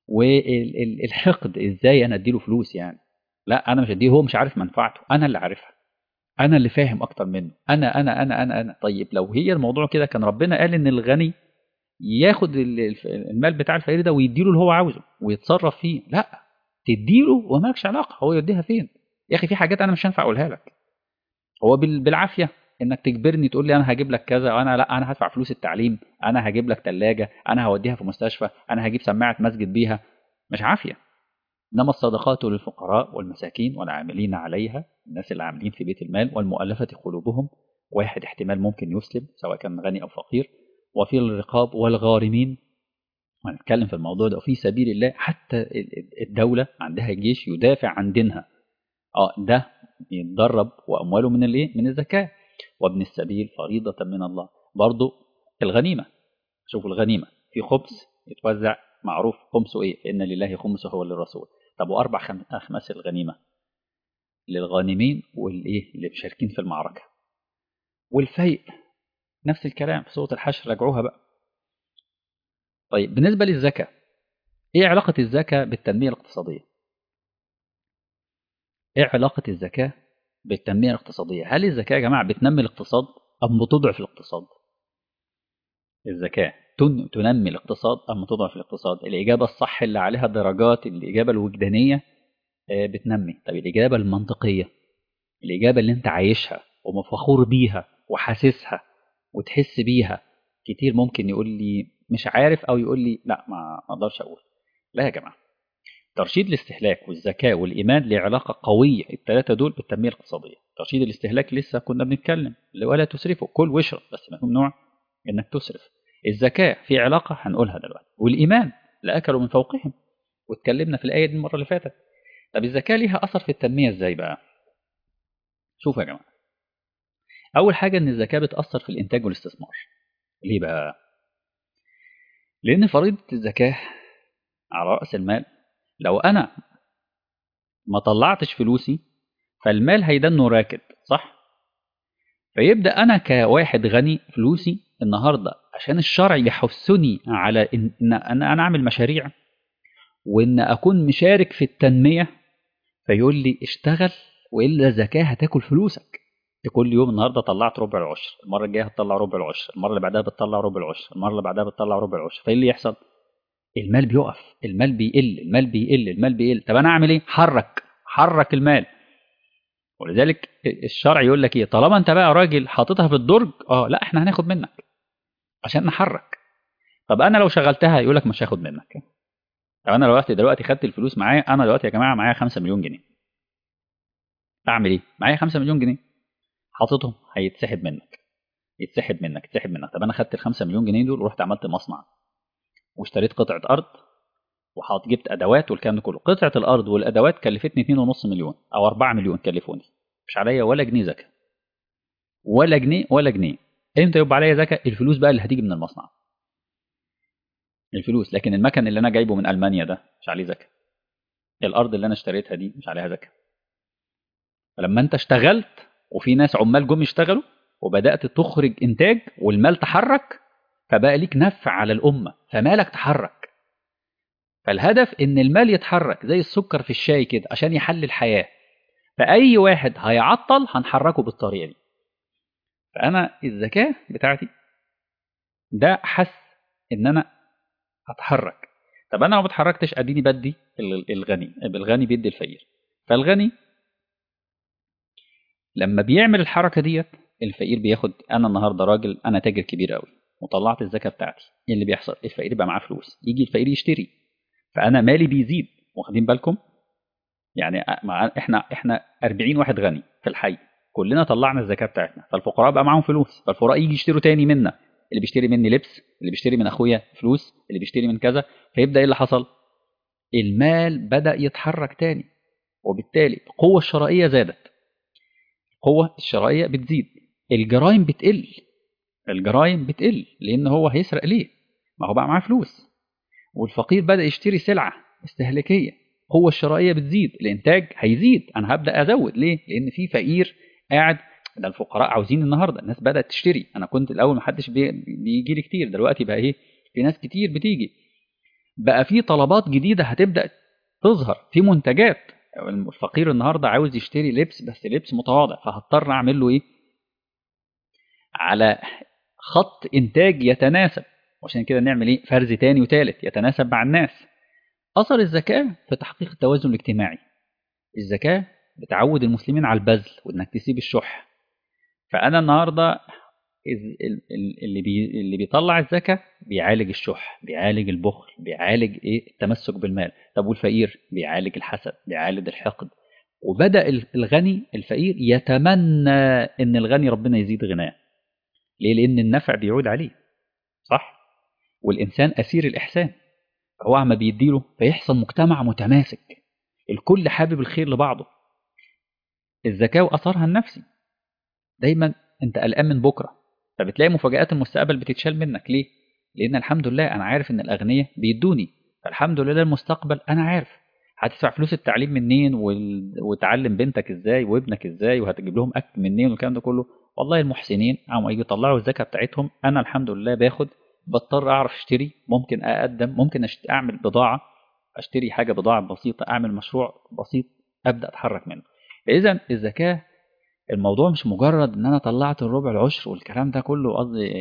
والحقد. ازاي انا اديله فلوس يعني؟ لا انا مش اديه، هو مش عارف منفعته، انا اللي عارفها، انا اللي فاهم اكتر منه. انا طيب لو هي الموضوع كده كان ربنا قال ان الغني ياخد المال بتاع الفقير ده ويديله اللي هو عاوزه ويتصرف فيه. لا، تديله ومالكش علاقه هو يوديها فين. يا اخي في حاجات انا مش هينفع اقولها لك. هو بالعافيه انك تجبرني تقول لي انا هجيب لك كذا، وانا لا انا هدفع فلوس التعليم، انا هجيب لك ثلاجه، انا هوديها في مستشفى، انا هجيب سماعه مسجد بيها. مش عافيه. إنما الصدقات للفقراء والمساكين والعاملين عليها، الناس اللي عاملين في بيت المال، والمؤلفة قلوبهم. واحد احتمال ممكن يسلم سواء كان غني أو فقير. وفي الرقاب والغارمين، هنتكلم في الموضوع ده. وفي سبيل الله، حتى الدولة عندها جيش يدافع عن دينها، ده يتدرب وأمواله من الايه؟ من الزكاة. وابن السبيل فريضة من الله. برضو الغنيمة، شوفوا الغنيمة في خبز يتوزع، معروف خمسه ايه؟ إن لله خمسه وللرسول. طب وأربع أخماس الغنيمة للغانمين والإيه اللي مشاركين في المعركة. والفيء نفس الكلام في سورة الحشر، راجعوها بقى. طيب بالنسبة للزكاة، إيه علاقة الزكاة بالتنمية الاقتصادية؟ إيه علاقة الزكاة بالتنمية الاقتصادية؟ هل الزكاة يا جماعة بتنمي الاقتصاد أم بتضعف الاقتصاد؟ الزكاة تنمي الاقتصاد أم تضعف الاقتصاد؟ الإجابة الصح اللي عليها درجات، الإجابة الوجدانية بتنمي. طب الإجابة المنطقية، الإجابة اللي أنت عايشها ومفخور بيها وحاسسها وتحس بيها. كتير ممكن يقول لي مش عارف، أو يقول لي لا ما أقدرش أقول. لا يا جماعة، ترشيد الاستهلاك والزكاة والإيمان له علاقة قوية، الثلاثة دول بالتنمية الاقتصادية. ترشيد الاستهلاك لسه كنا بنتكلم، اللي ولا تسرفوا، كل واشرب، بس ممنوع إنك تسرف. الزكاة في علاقة هنقولها دلوقتي، والإيمان لأكلوا من فوقهم، واتكلمنا في الآية دي المرة اللي فاتت. طب الزكاة ليها أثر في التنمية إزاي بقى؟ شوفوا يا جماعة، أول حاجة إن الزكاة بتأثر في الإنتاج والاستثمار. ليه بقى؟ لأن فريضة الزكاة على رأس المال. لو أنا ما طلعتش فلوسي فالمال هيدنه راكد، صح؟ فيبدأ أنا كواحد غني فلوسي النهاردة عشان الشرع يحثني على إن أنا أعمل مشاريع وإن أكون مشارك في التنمية، فيقول لي اشتغل وإلا الزكاة هتاكل فلوسك. كل يوم النهارده طلعت ربع العشر، المره الجايه هتطلع ربع العشر، المره اللي بعدها بتطلع ربع العشر، المره اللي بعدها بتطلع ربع العشر. فايه اللي يحصل؟ المال بيقف، المال بيقل، المال بيقل، المال بيقل. طب انا اعمل ايه؟ حرك المال. ولذلك الشرع يقول لك ايه؟ طالما انت بقى راجل حاططها في الدرج، لا احنا هناخد منك عشان نحرك. طب انا لو شغلتها يقول لك مش هاخد منك. طب انا دلوقتي خدت الفلوس معايا، انا دلوقتي يا جماعه معايا 5 مليون جنيه. اعمل ايه؟ معايا 5 مليون جنيه حاططهم، هيتسحب منك، يتسحب منك. طب انا خدت ال 5 مليون جنيه دول ورحت عملت مصنع واشتريت قطعه ارض جبت ادوات والكلام ده كله. قطعه الارض والادوات كلفتني 2.5 مليون او 4 مليون كلفوني، مش عليا ولا جنيه زكاه، ولا جنيه ولا جنيه. امتى يبقى عليا زكاه؟ الفلوس بقى اللي هتيجي من المصنع، الفلوس. لكن المكن اللي انا جايبه من المانيا ده مش عليه زكاه. الارض اللي انا اشتريتها دي مش عليها زكاه. فلما انت اشتغلت وفي ناس عمال جم يشتغلوا وبدات تخرج انتاج والمال تحرك، فبقى ليك نفع على الامه، فمالك تحرك. فالهدف ان المال يتحرك زي السكر في الشاي كده عشان يحل الحياة. فأي واحد هيعطل هنحركه بالطريقة دي. فأنا الزكاة بتاعتي ده حس ان انا هتحرك. طب انا ما بتحركتش، اديني بدي الغني، الغني بيدي الفقير. فالغني لما بيعمل الحركة ديت الفقير بياخد. أنا النهاردة راجل، أنا تاجر كبير قوي وطلعت الزكاة بتاعتي، إيه اللي بيحصل؟ الفقير يبقى معاه فلوس، يجي الفقير يشتري، فأنا مالي بيزيد. واخدين بالكم؟ يعني احنا 40 واحد غني في الحي، كلنا طلعنا الزكاة بتاعتنا، فالفقراء بقى معاهم فلوس، فالفقراء يجي يشتروا تاني منا، اللي بيشتري مني لبس، اللي بيشتري من اخويا فلوس، اللي بيشتري من كذا. فيبدأ ايه اللي حصل؟ المال بدأ يتحرك تاني، وبالتالي القوة الشرائية زادت، القوة الشرائية بتزيد، الجرائم بتقل. الجرائم بتقل لان هو هيسرق ليه؟ ما هو بقى معاه فلوس. والفقير بدأ يشتري سلعة استهلاكية، القوة الشرائية بتزيد، الإنتاج هيزيد، أنا هبدأ أزود ليه؟ لأن في فقير قاعد. ده الفقراء عاوزين النهاردة، الناس بدأت تشتري. أنا كنت الأول ما حدش بيجي لي كتير، دلوقتي بقى إيه؟ في ناس كتير بتيجي، بقى في طلبات جديدة هتبدأ تظهر في منتجات. الفقير النهاردة عاوز يشتري لبس، بس لبس متواضع، فهضطر أعمل له إيه؟ على خط إنتاج يتناسب. وعشان كده نعمل إيه؟ فرز تاني وتالت يتناسب مع الناس. أثر الزكاة في تحقيق التوازن الاجتماعي. الزكاة بتعود المسلمين على البذل وإنك تسيب الشح. فأنا النهاردة اللي بيطلع الزكاة بيعالج الشح، بيعالج البخل، بيعالج إيه؟ التمسك بالمال. طب والفقير بيعالج الحسد، بيعالج الحقد. وبدأ الغني الفقير يتمنى إن الغني ربنا يزيد غناه. ليه؟ لأن النفع بيعود عليه، صح؟ والإنسان أسير الإحسان، هو عم بيديله فيحصل مجتمع متماسك، الكل حابب الخير لبعضه. الذكاء وأثرها النفسي، دايما أنت قلقان من بكرة، فبتلاقي مفاجآت المستقبل بتتشال منك. ليه؟ لأن الحمد لله أنا عارف إن الأغنياء بيدوني، فالحمد لله المستقبل أنا عارف هتدفع فلوس التعليم منين، وتعلم بنتك إزاي وابنك إزاي، وهتجيب لهم أكل منين، والكلام ده كله. والله المحسنين عم يجي يطلعوا الزكاة بتاعتهم، أنا الحمد لله باخد، بضطر أعرف أشتري، ممكن أقدم، ممكن أعمل بضاعة، أشتري حاجة بضاعة بسيطة، أعمل مشروع بسيط أبدأ أتحرك منه. إذا الزكاة الموضوع مش مجرد ان انا طلعت الربع العشر والكلام ده كله، قصدي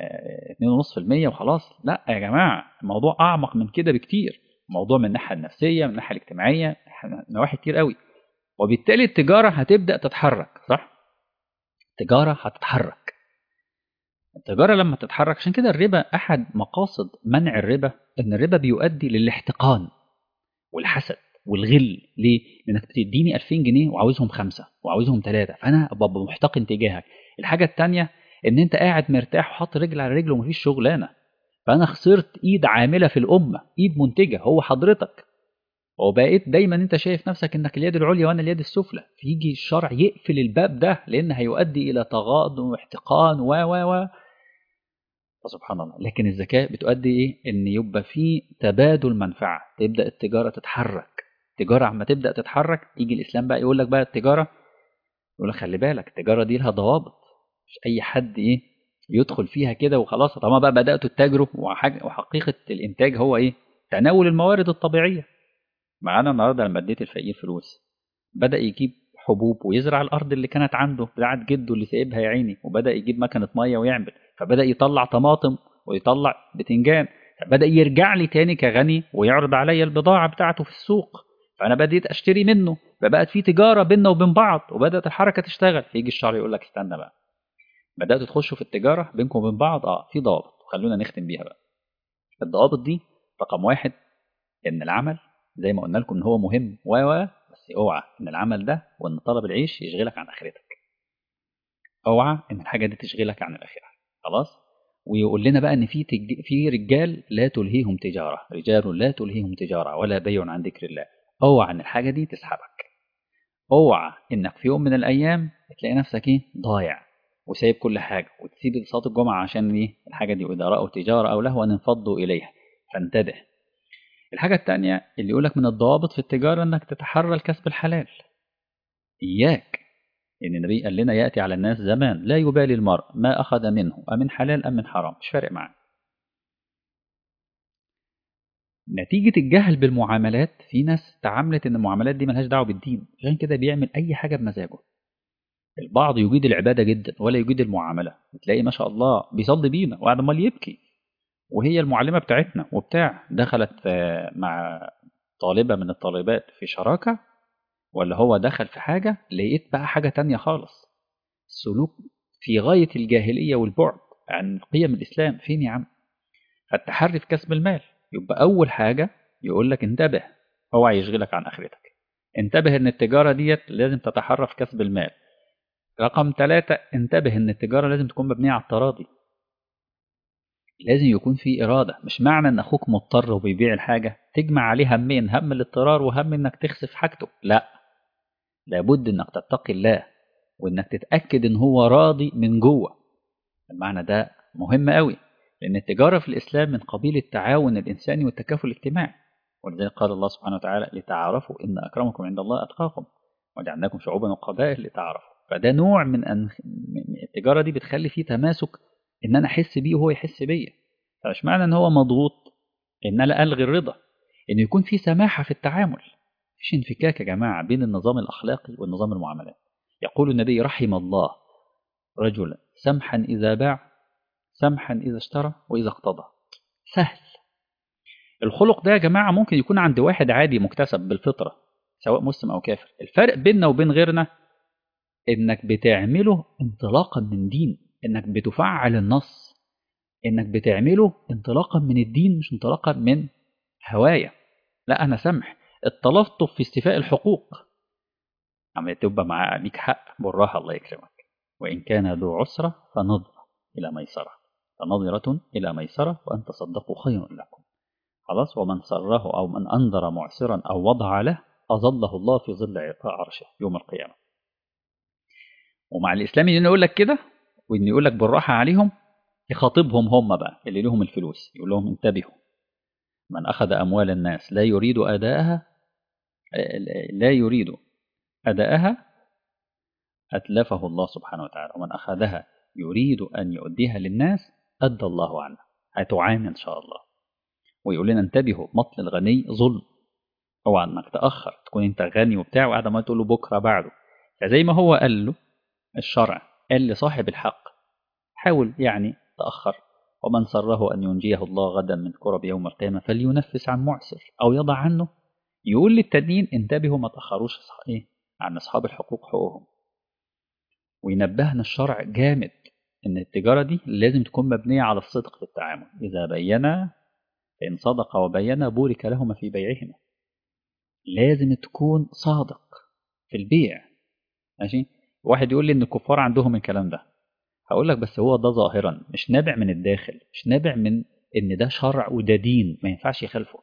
2.5% وخلاص. لا يا جماعه، الموضوع اعمق من كده بكتير. الموضوع من الناحيه النفسيه، من الناحيه الاجتماعيه، نواحي كتير قوي. وبالتالي التجاره هتبدا تتحرك، صح؟ التجاره هتتحرك. التجاره لما تتحرك، عشان كده الربا احد مقاصد منع الربا ان الربا بيؤدي للاحتقان والحسد والغل. ليه؟ لانك بتديني 2000 جنيه وعاوزهم خمسه وعاوزهم ثلاثه، فانا ببقى محتقن تجاهك. الحاجه الثانيه ان انت قاعد مرتاح وحاطط رجل على رجل ومفيش شغلانه، فانا خسرت ايد عامله في الامه، ايد منتجه هو حضرتك. وبقيت دايما انت شايف نفسك انك اليد العليا وانا اليد السفلى، فيجي الشرع يقفل الباب ده لان هيؤدي الى تغاض واحتقان و فسبحان الله. لكن الزكاة بتؤدي إيه؟ إن يبقى في تبادل منفعة، تبدأ التجارة تتحرك. التجارة عما تبدأ تتحرك، يجي الإسلام بقى يقول لك بقى التجارة، يقول لك خلي بالك التجارة دي لها ضوابط، مش أي حد إيه يدخل فيها كده وخلاص. طالما بقى بدأتوا تتاجروا، وحقيقة الإنتاج هو إيه؟ تناول الموارد الطبيعية. معانا النهارده لما اديت الفقير فلوس، بدأ يجيب حبوب ويزرع الأرض اللي كانت عنده بتاعت جده اللي سايبها يا عيني، وبدأ يجيب مكنة مية ويعمل، فبدأ يطلع طماطم ويطلع بتنجان، فبدأ يرجع لي تاني كغني ويعرض عليا البضاعة بتاعته في السوق، فأنا بديت أشتري منه، فبقت في تجارة بيننا وبين بعض، وبدأت الحركة تشتغل. فيجي الشرع يقول لك استنى بقى، بدأتوا تخشوا في التجارة بينكم وبين بعض، في ضوابط، خلونا نختم بيها بقى. الضوابط دي رقم واحد، ان العمل زي ما قلنا لكم ان هو مهم بس اوعى ان العمل ده وان طلب العيش يشغلك عن اخرتك. اوعى ان الحاجه دي تشغلك عن الاخره. خلاص. ويقول لنا بقى ان في رجال لا تلهيهم تجاره، رجال لا تلهيهم تجاره ولا بيع عن ذكر الله. اوعى ان الحاجه دي تسحبك. اوعى انك في يوم من الايام تلاقي نفسك ايه ضايع وسايب كل حاجه وتسيب صلاه الجمعه عشان ايه الحاجه دي، واذا راوا تجاره او لهوا انفضوا اليها. فانتبه. الحاجة التانية اللي يقولك من الضوابط في التجارة انك تتحرى الكسب الحلال. إياك، إن النبي قال لنا يأتي على الناس زمان لا يبالي المرء ما أخذ منه أمن حلال أم من حرام، مش فارق معاه. نتيجة الجهل بالمعاملات، في ناس تعاملت إن المعاملات دي ملهاش دعوة بالدين، عشان كده بيعمل أي حاجة بمزاجه. البعض يجيد العبادة جدا ولا يجيد المعاملة، تلاقي ما شاء الله بيصلي بينا وقاعد امال يبكي، وهي المعلمة بتاعتنا وبتاع دخلت مع طالبة من الطالبات في شراكة، ولا هو دخل في حاجة لقيت بقى حاجة تانية خالص؟ سلوك في غاية الجاهلية والبعد عن قيم الإسلام. فين يا عم؟ فالتحري في كسب المال. يبقى أول حاجة يقول لك انتبه، هو هيشغلك عن آخرتك. انتبه إن التجارة ديت لازم تتحرى في كسب المال. رقم 3، انتبه إن التجارة لازم تكون مبنية على التراضي. لازم يكون في إرادة. مش معنى إن أخوك مضطر وبيبيع الحاجة تجمع عليه همين، هم الاضطرار وهم إنك تخسف حاجته. لا، لابد إنك تتقي الله وإنك تتأكد إن هو راضي من جوه. المعنى ده مهم قوي، لأن التجارة في الإسلام من قبيل التعاون الإنساني والتكافل الاجتماعي. ولذلك قال الله سبحانه وتعالى: لتعارفوا إن أكرمكم عند الله أتقاكم وجعلناكم شعوبا وقبائل لتعارفوا. فده نوع من التجارة دي بتخلي فيه تماسك، إن أنا أحس بيه وهو يحس بيا. فمش معنى إن هو مضغوط إن أنا ألغي الرضا، إن يكون في سماحة في التعامل. مفيش انفكاك يا جماعة بين النظام الأخلاقي والنظام المعاملات. يقول النبي: رحم الله رجلا سمحا إذا باع، سمحا إذا اشترى، وإذا اقتضى. سهل. الخلق ده يا جماعة ممكن يكون عند واحد عادي مكتسب بالفطرة، سواء مسلم أو كافر. الفرق بيننا وبين غيرنا إنك بتعمله انطلاقا من دين، إنك بتفعل النص، إنك بتعمله انطلاقا من الدين مش انطلاقا من هواية. لا، أنا سمح. التلطف في استيفاء الحقوق، عم تبقى مع ليك حق بالراحة الله يكرمك، وإن كان ذو عسرة فنظرة إلى ميسرة، فنظرة إلى ميسرة وأن تصدقوا خير لكم. خلاص. ومن سره أو من أنذر معسرا أو وضع له أظله الله في ظل عرشه يوم القيامة. ومع الإسلام إنه يقول لك كده، وإنه يقول لك بالراحة عليهم، يخاطبهم هم بقى اللي لهم الفلوس، يقول لهم: انتبهوا، من أخذ أموال الناس لا يريد أداءها، لا يريد أداءها أتلفه الله سبحانه وتعالى، ومن أخذها يريد أن يؤديها للناس أدى الله عنها، هتعاني إن شاء الله. ويقول لنا: انتبهوا، مطل الغني ظلم. اوعى انك تأخر، تكون انت غني وبتاع وقاعد ما تقول له بكره بعده. فزي ما هو قال له الشرع، قال لصاحب الحق: حاول يعني تأخر. ومن سره أن ينجيه الله غدا من كرب يوم القيامة فلينفس عن معسر أو يضع عنه. يقول للتانيين: انتبهوا ما تأخروش عن أصحاب الحقوق حقوقهم. وينبهنا الشرع جامد إن التجارة دي لازم تكون مبنية على الصدق في التعامل. إذا بينا، فإن صدق وبينا بورك لهما في بيعهما. لازم تكون صادق في البيع. ماشي. واحد يقول لي ان الكفار عندهم الكلام ده، هقول لك: بس هو ده ظاهرا، مش نابع من الداخل، مش نابع من ان ده شرع وده دين ما ينفعش يخالفه.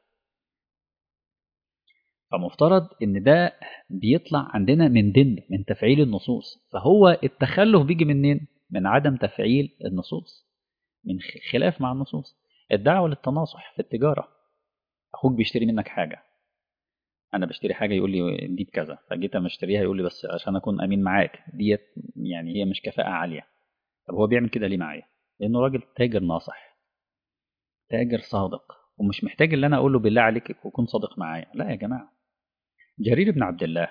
فمفترض ان ده بيطلع عندنا من دين، من تفعيل النصوص. فهو التخلف بيجي منين؟ من عدم تفعيل النصوص، من خلاف مع النصوص. الدعوة للتناصح في التجارة. اخوك بيشتري منك حاجة، انا بشتري حاجه يقول لي دي بكذا، فجيت اما اشتريها يقول لي: بس عشان اكون امين معاك ديت يعني هي مش كفاءه عاليه. طب هو بيعمل كده ليه معايا؟ لانه راجل تاجر ناصح، تاجر صادق، ومش محتاج ان انا اقول له بالله عليك يكون صادق معايا. لا يا جماعه. جرير بن عبد الله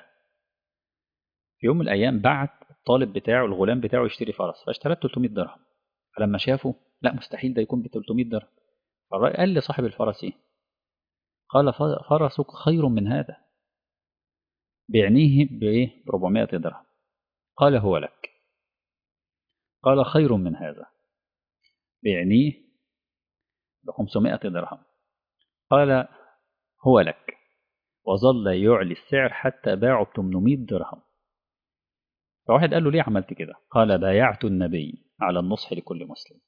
في يوم من الايام بعت الطالب بتاعه، الغلام بتاعه، يشتري فرس، فاشترى 300 درهم. فلما شافه: لا مستحيل ده يكون ب 300 درهم. قال لصاحب الفرس ايه؟ قال: فرسك خير من هذا، بيعنيه بايه؟ ب 400 درهم. قال: هو لك. قال: خير من هذا، بيعنيه ب 500 درهم. قال: هو لك. وظل يعلي السعر حتى باعوا ب 800 درهم. فواحد قال له: ليه عملت كده؟ قال: بايعت النبي على النصح لكل مسلم.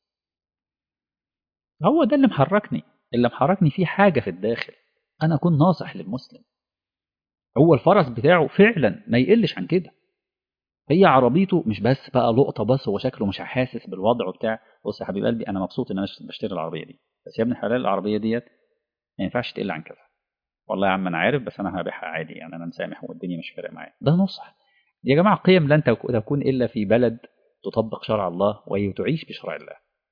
هو ده اللي محركني، اللي محركني فيه حاجة في الداخل، أنا أكون ناصح للمسلم. هو الفرس بتاعه فعلا ما يقلش عن كده، هي عربيته مش بس بقى لقطة بس، هو شكله مش حاسس بالوضع وبتاع. بص يا حبيب قلبي، أنا مبسوط إن أنا بشتري العربية دي، بس يا ابن الحلال العربية ديت ما ينفعش تقل عن كذا. والله يا عم انا عارف، بس انا هبيعها عادي يعني، انا مسامح والدنيا مش فارق معايا. ده نصح يا جماعه. قيم لن تكون الا في بلد تطبق شرع الله وتعيش بشرع الله.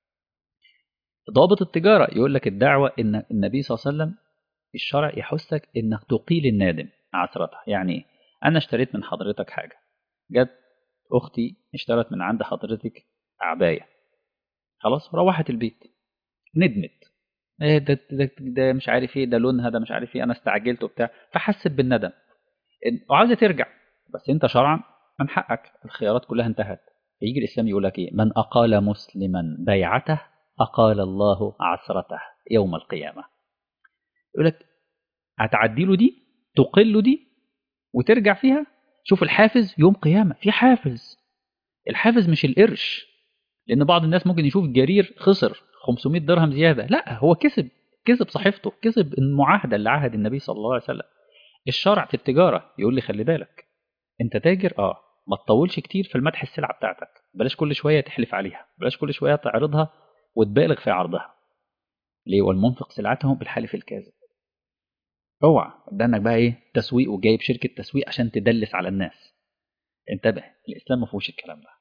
ضابط التجاره يقول لك الدعوه ان النبي صلى الله عليه وسلم الشرع يحثك انك تقيل النادم عثرتها. يعني ايه؟ انا اشتريت من حضرتك حاجه، جت اختي اشترت من عند حضرتك عبايه، خلاص روحت البيت، ندمت: ايه ده مش عارف ايه، ده لونها ده مش عارف ايه، انا استعجلت وبتاع، فحست بالندم. وعاوزة ترجع، بس أنت شرعا من حقك، الخيارات كلها انتهت. فيجي الإسلام يقول لك إيه؟ من أقال مسلما بيعته أقال الله عثرته يوم القيامة. يقول لك هتعدي له دي، تقل دي وترجع فيها. شوف الحافز يوم قيامة، في حافز. الحافز مش القرش، لأن بعض الناس ممكن يشوف جرير خسر 500 درهم زيادة، لا هو كسب صحيفته، كسب المعاهدة اللي عهد النبي صلى الله عليه وسلم. الشرع في التجارة يقول لي خلي بالك، انت تاجر ما تطولش كتير في المدح السلعة بتاعتك، بلاش كل شوية تحلف عليها، بلاش كل شوية تعرضها وتبالغ في عرضها. ليه؟ والمنفق سلعته بالحلف الكاذب. اوعى ده انك بقى ايه تسويق وجايب شركة تسويق عشان تدلس على الناس. انتبه، الاسلام ما فيهوش الكلام ده.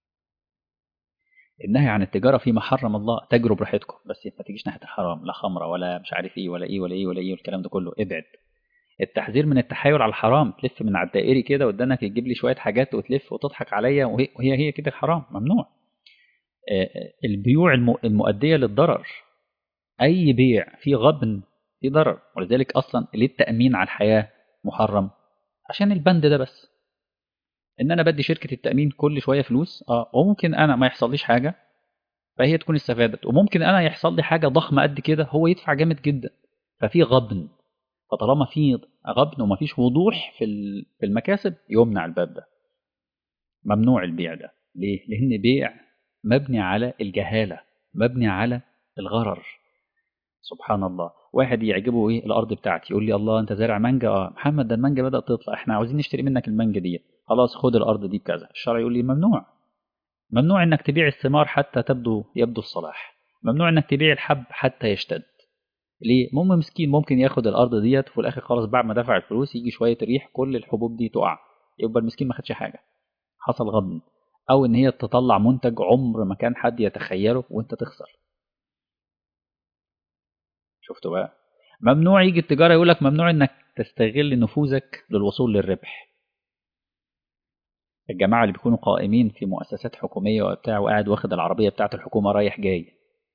النهي عن التجارة فيما حرم الله، تجروا براحتكم بس ما تجيش ناحية الحرام، لا خمرة ولا مش عارف ايه ولا ايه ولا ايه ولا ايه والكلام ده كله، ابعد. التحذير من التحايل على الحرام، تلف من على الدائري كده قدامك تجيب لي شوية حاجات وتلف وتضحك عليا، وهي كده حرام، ممنوع. البيوع المؤدية للضرر، أي بيع فيه غبن فيه ضرر، ولذلك أصلا ليه التأمين على الحياة محرم؟ عشان البند ده بس، إن أنا بدي شركة التأمين كل شوية فلوس وممكن أنا ما يحصليش حاجة فهي تكون استفادت، وممكن أنا يحصل لي حاجة ضخمة قد كده هو يدفع جامد جدا، ففي غبن. فطالما في غبن ومفيش وضوح في المكاسب يمنع الباب ده، ممنوع البيع ده. ليه؟ لأن بيع مبني على الجهالة، مبني على الغرر. سبحان الله، واحد يعجبه ايه الارض بتاعتي، يقول لي الله انت زارع مانجا، محمد ده المانجا بدأت تطلع، احنا عاوزين نشتري منك المانجا دي، خلاص خد الارض دي بكذا. الشرع يقول لي ممنوع، ممنوع انك تبيع الثمار حتى يبدو الصلاح، ممنوع انك تبيع الحب حتى يشتد. ليه؟ مسكين ممكن ياخد الارض ديت وفي الاخر خلاص بعد ما دفع الفلوس يجي شويه ريح كل الحبوب دي تقع، يبقى المسكين ما خدش حاجه، حصل غبن. او ان هي تطلع منتج عمر ما كان حد يتخيله وانت تخسر. شفتوا بقى؟ ممنوع يجي التجارة يقول لك ممنوع انك تستغل نفوذك للوصول للربح. الجماعة اللي بيكونوا قائمين في مؤسسات حكومية وبتاع وقاعد واخد العربية بتاعة الحكومة رايح جاي،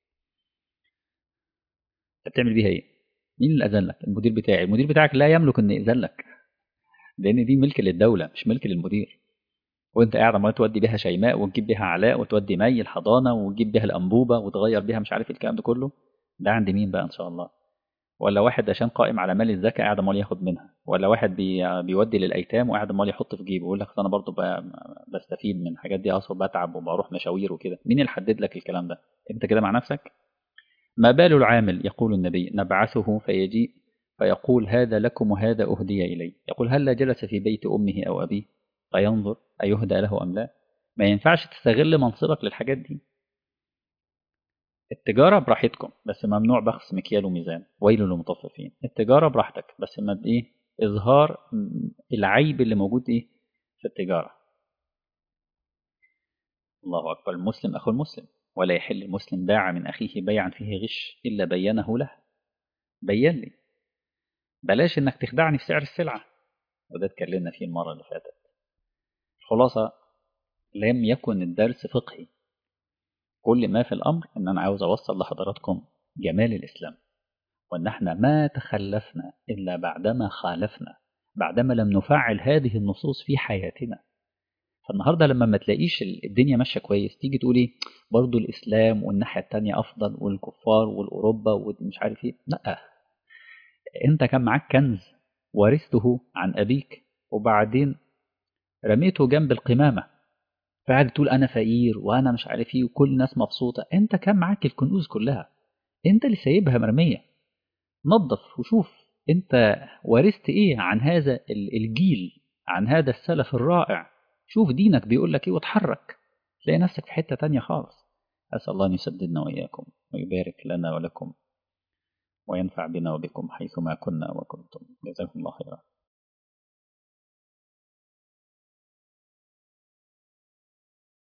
انت بتعمل بيها ايه؟ مين اللي اذن لك؟ المدير بتاعي. المدير بتاعك لا يملك ان يأذن لك، لان دي ملك للدولة مش ملك للمدير. وانت قاعد عمال تودي بيها شيماء وتجيب بيها علاء وتودي مي الحضانة وتجيب بيها الأنبوبة وتغير بيها مش عارف الكلام ده كله، ده عند مين بقى ان شاء الله؟ ولا واحد عشان قائم على مال الزكاة قاعد امال ياخد منها، ولا واحد بيودي للايتام وقاعد امال يحط في جيبه ويقول لك انا برضو بستفيد من الحاجات دي، اصلا بتعب وبروح مشاوير وكده. مين اللي حدد لك الكلام ده؟ انت كده مع نفسك. ما بال العامل، يقول النبي نبعثه فيجيء فيقول هذا لكم وهذا أهدي إلي، يقول هل جلس في بيت أمه أو أبيه فينظر أيهدى له أم لا؟ ما ينفعش تستغل منصبك للحاجات دي. التجارة براحتكم بس ممنوع بخس مكيال وميزان، ويل للمطففين. التجارة براحتك بس ما ايه إظهار العيب اللي موجود ايه في التجارة. الله أكبر. المسلم أخو المسلم، ولا يحل المسلم باع من أخيه بيعا فيه غش إلا بينه له. بين لي، بلاش إنك تخدعني في سعر السلعة، وده اتكلمنا فيه المرة اللي فاتت. الخلاصة لم يكن الدرس فقهي، كل ما في الأمر إن أنا عاوز أوصل لحضراتكم جمال الإسلام، وأن احنا ما تخلفنا إلا بعدما خالفنا، بعدما لم نفعل هذه النصوص في حياتنا. فالنهاردة لما ما تلاقيش الدنيا ماشية كويس تيجي تقول ايه برضو الإسلام والناحية التانية أفضل والكفار والأوروبا ومش عارف ايه، لا. انت كان معاك كنز ورثته عن أبيك وبعدين رميته جنب القمامة، فقاعد تقول أنا فقير وأنا مش عارف ايه وكل الناس مبسوطة. انت كان معاك الكنوز كلها، انت اللي سايبها مرمية. نظف وشوف انت ورثت ايه عن هذا الجيل، عن هذا السلف الرائع. شوف دينك بيقول لك ايه وتحرك، تلاقي نفسك في حتة تانية خالص. أسأل الله أن يسددنا وإياكم ويبارك لنا ولكم وينفع بنا وبكم حيثما كنا وكنتم. جزاكم الله خيرا.